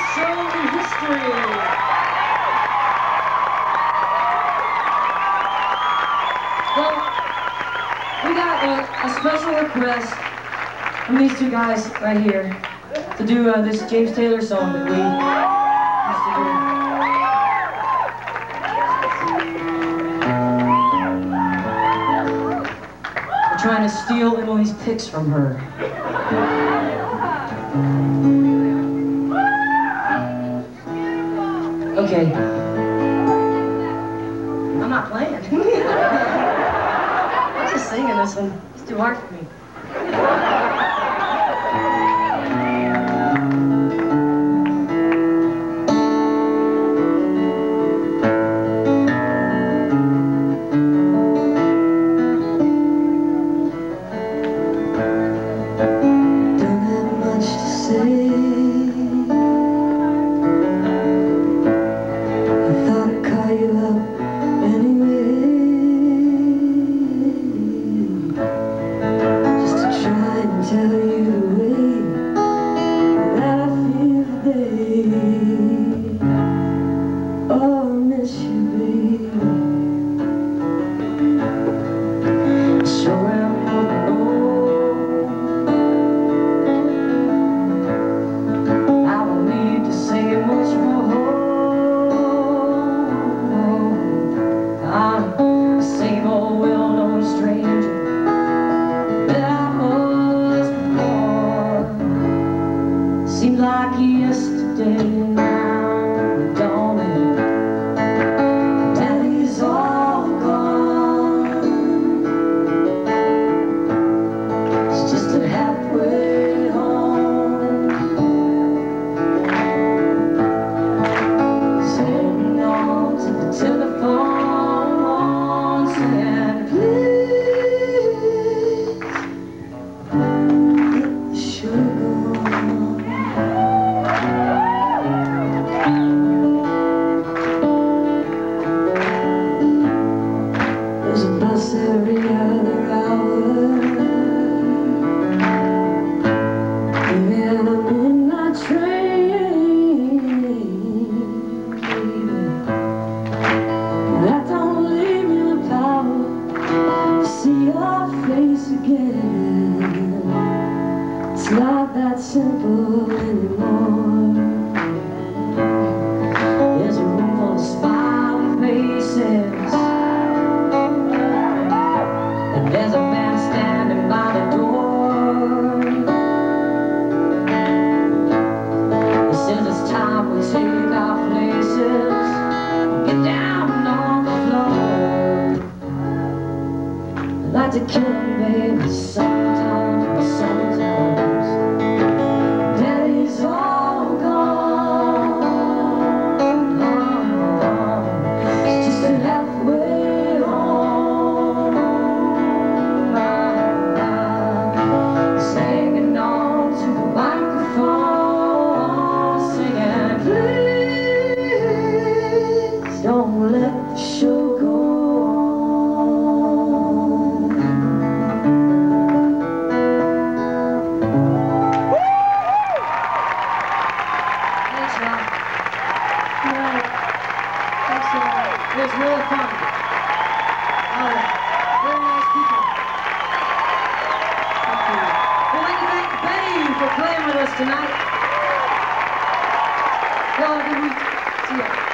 show history. Well, we got a special request from these two guys right here to do this James Taylor song that we used to do. We're trying to steal Emily's picks from her. Okay. I'm not playing. I'm just singing this one. It's too hard for me. Don't have much to say. You up anyway, just to try and tell you the way that I feel today. Oh, I miss you, baby. Sure am I don't need to say much more. Same old well-known stranger that I was before. Seemed like yesterday and now dawning. Daddy's all gone. It's just a halfway home. He's holding on to the telephone. There's a bus every other hour. Even a midnight train, baby. That don't leave me the power to see your face again. It's not that simple anymore. There's a room full of smiling faces, and there's a man standing by the door. He says it's time we take our places, get down on the floor. I'd like to kill him, baby, sometimes, but sometimes Daddy's all gone. It's just a halfway home. He's hanging on to the microphone, singing, please don't let the show go on. It was really fun. Very nice people. Thank you. We'd like to thank Betty for playing with us tonight. Y'all have a good week. See ya.